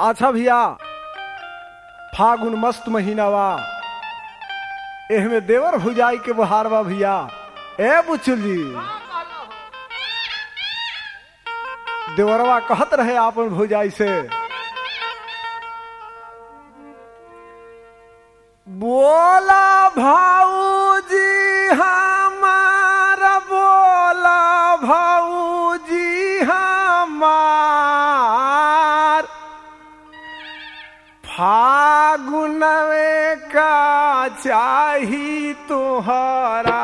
अच्छा भैया, फागुन मस्त महीनावा, एहमे देवर भुजाई के बहार बा भैया। ए बुचुल जी, देवरवा कहत रहे आपन भुजाई से, बोला भाऊजी हमारा, बोला भाऊजी हमार, फागुनवे का चाही तुहरा।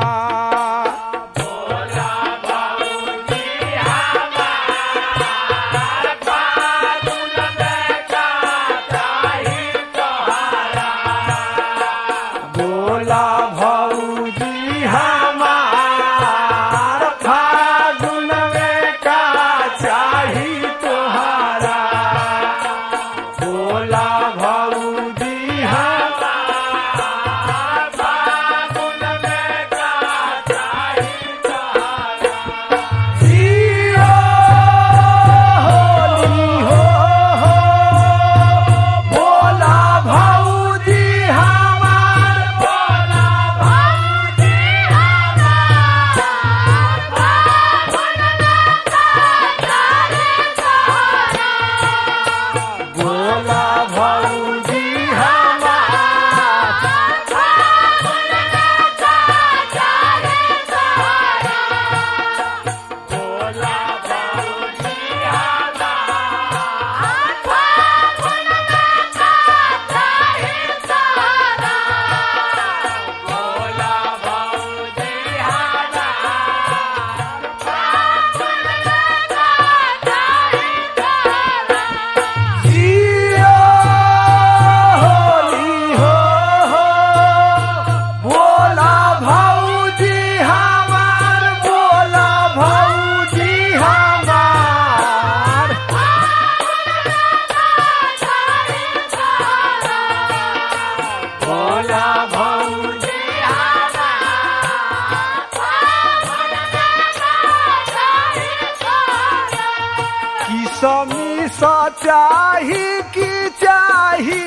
समीसा चाही की चाही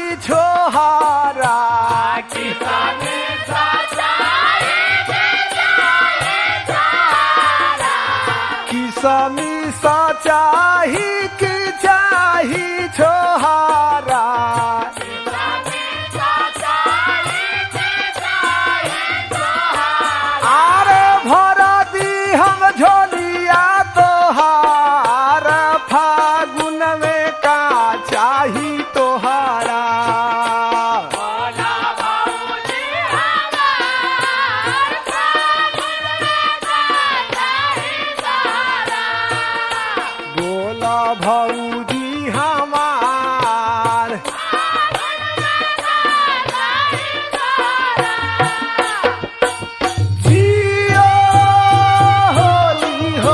छोहारा, की समीसा चाही की चाही छोहारा, की समीसा चाही की चाही छोहारा, की समीसा चाही की चाही छोहारा। आरे भरा दी हम झोलिया तोहार, फागुन में का चाही तोहारा। बोला भाऊजी हमार, फागुन में का चाही तोहारा। बोला भाऊजी हमार, जियो होली हो,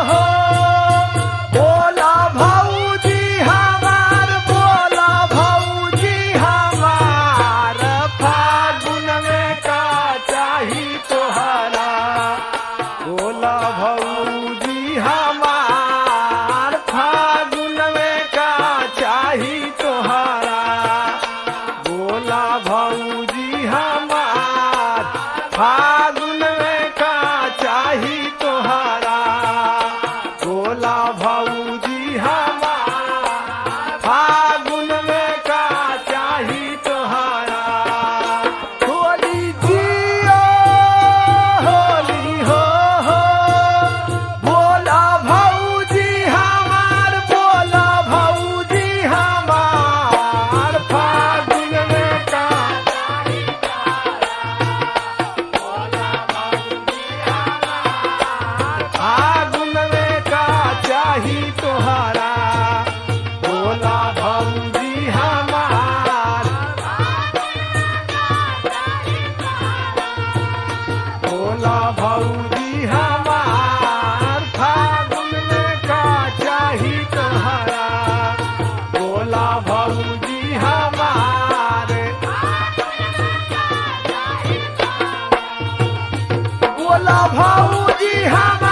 बोला भाऊजी हमार, बोला भाऊजी हमार, फागुन में का चाही तोहारा। बोला भाऊजी हमार, फागुन में का चाही तोहारा। बोला भाऊजी हमार, फागुन में का चाही तोहारा। बोला भाऊजी हमार, फागुन में का चाही तोहारा। होली जियो होली हो, बोला भाऊजी हमार, बोला भाऊजी हमार, फागुन में का चाही फागुन में का चाही तोहारा। बोला भाऊजी हमार, बोला भाऊजी हमार, फागुन में का चाही तोहारा। बोला भाऊजी हमार, बोला भाऊजी हमार।